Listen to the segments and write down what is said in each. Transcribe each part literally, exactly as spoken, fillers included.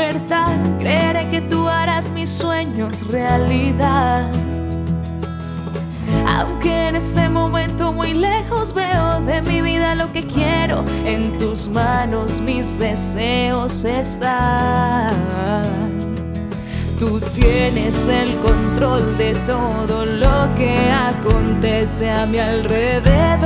despertar, creeré que tú harás mis sueños realidad. Aunque en este momento muy lejos veo de mi vida lo que quiero, en tus manos mis deseos están. Tú tienes el control de todo lo que acontece a mi alrededor.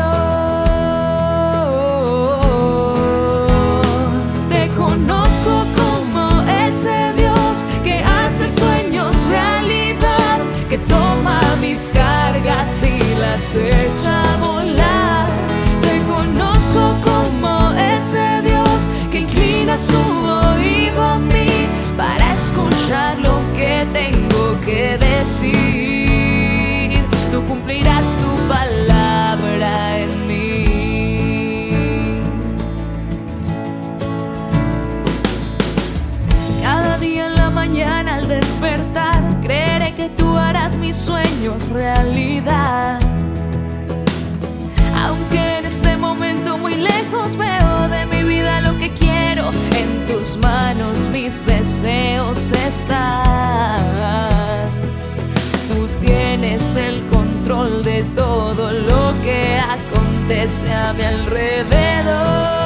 Te conozco como ese Dios que hace sueños realidad, que toma mis cargas y las echa a volar. Te conozco como ese Dios que inclina su oído a mí para escuchar lo que tengo que decir. Tú cumplirás tu palabra en mí. Cada día en la mañana al despertar, creeré que tú harás mis sueños realidad. Aunque en este momento muy lejos veo de mi vida lo que quiero, en tus manos mis deseos están. Tú tienes el control de todo lo que acontece a mi alrededor.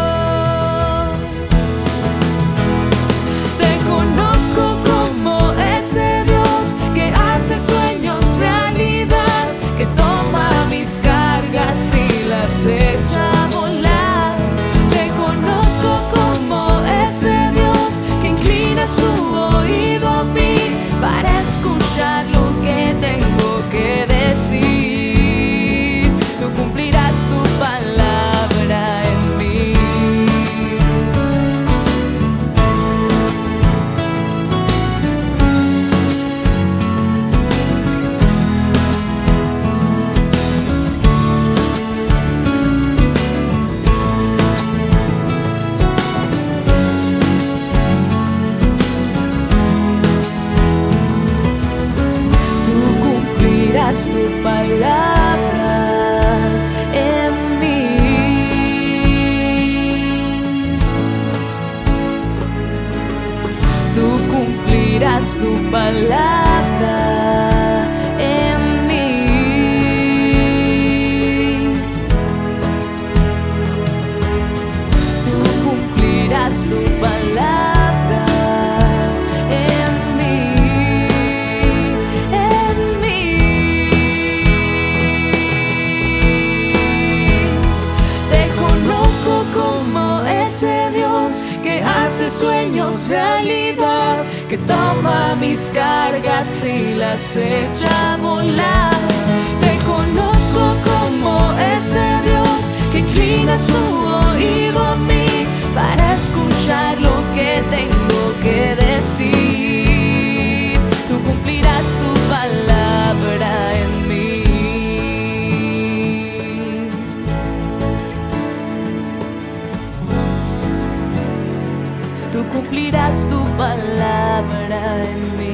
Te conozco como ese Dios que hace sueños realidad, que toma mis cargas y las echa a volar. Te conozco como ese Dios que inclina su oído a mí para escuchar lo que tengo que decir. Tú cumplirás tu palabra en mí. Tu palabra en mí. Tú cumplirás tu palabra en mí. Tú cumplirás tu palabra en mí. Hace sueños realidad, que toma mis cargas y las echa a volar. Te conozco como ese Dios que inclina su oído a mí para escuchar lo que tengo que decir. Tú cumplirás tu palabra en mí. Tú cumplirás tu palabra en mí.